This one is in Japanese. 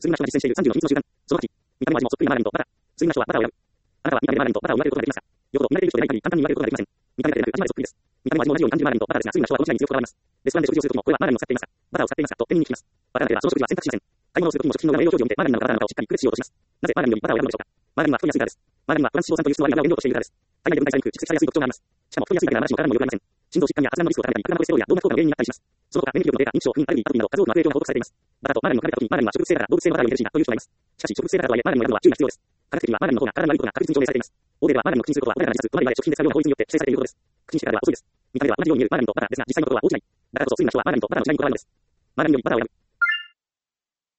次の人が実践している30の秘密の習慣。その8、見た目の味もそっくりなマーガリンとバター。次の人はバターを選ぶ。あなたは見た目でマーガリンとバターを見分けることができますか？よほど見慣れている人でない限り簡単に見分けることができません。見た目だけでなく味までそっくりです。見た目も味も同じように単純マーガリンとバターですが、次の人はどちらに強くこだわります。レストランで食事をするときも、これはマーガリンを使っていますか？バターを使っていますかと店員に聞きます。バターだけではその食事は選択肢ません。買い物をするときも食品の名前表示を見て、マーガリンなのかバターなのかをしっかり区別しようとします。なぜマーガリンよりバターを選ぶのでしょうか？マーガリンは太りやすいからです。マーガリンはトランス脂肪酸という質の割合が原料としているからです。体内で分解されにくく蓄積されやすい特徴があります。しかも太りやすいだけなら私も体にもよくありません。心臓疾患や発がんのリスクを高めたり、肉弾コレステロールや動脈硬化の原因になったりします。その他、免疫力の低下、認知症、不妊、アレルギー、アトピーなど数多くの悪影響が報告されています。バターとマーガリンの比べたときに、マーガリンは植物性だから動物性のバターよりヘルシーなという人がいます。しかし、植物性バターとはいえ、マーガリンの選ぶのは注意が必要です。科学的にはマーガリンの方が体に悪いことが確実に証明されています。欧米ではマーガリンの口にすることは、俺らが知らず、隣まで食品で使うような法律によって規制されていることです。口にしてからでは遅いです。見た目では同じように見えるマーガリンとバターですが、実際のところは大違い。だからこそ次の人はマーガリンとバターの違いにこだわるのです。マーガリンよりバターを選ぶ。